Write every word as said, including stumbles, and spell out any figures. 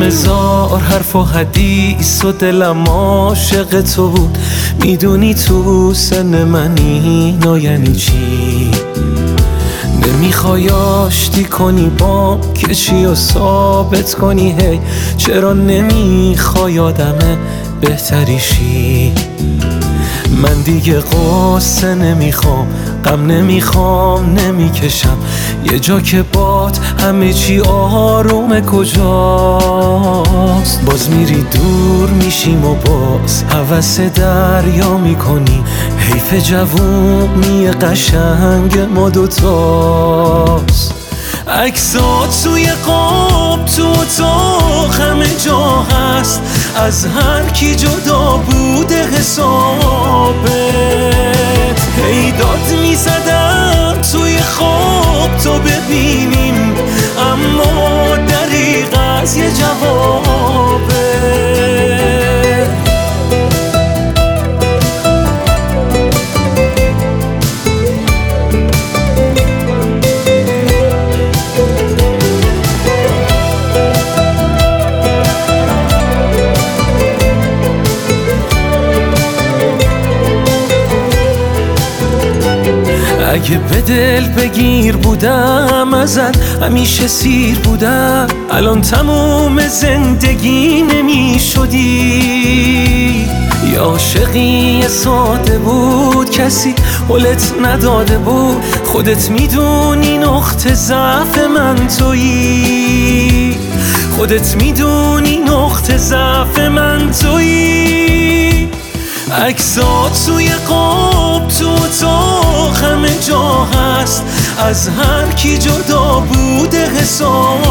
هزار حرف و حدیث و دلم عاشق تو بود. میدونی تو سن منی نا یعنی چی؟ نمیخوای آشتی کنی با کشی و ثابت کنی هی چرا نمیخوای آدم بهتری شی؟ من دیگه قصه نمیخوام، غم نمیخوام، نمیکشم یه جا که باد همه چی آرومه کجاست؟ باز میری دور میشیم و باز هوس دریا میکنی. حیف جوونی قشنگ ما دوتاست. عکسات توی قاب تو اتاق همه جا هست، از هر کی جدا بوده حسابت. هی داد میزدم توی خواب تو ببینیم، اما دریغ از یه جوابه. اگه به دل بگیر بودم ازت همیشه سیر بودم، الان تموم زندگی نمی شدی. یا عاشقی ساده بود کسی حلت نداده بود، خودت میدونی نقطه ضعف من تویی. خودت میدونی نقطه ضعف من تویی. عکسات توی قاب تو اتاق همه جا هست، از هر کی جدا بوده حسابت.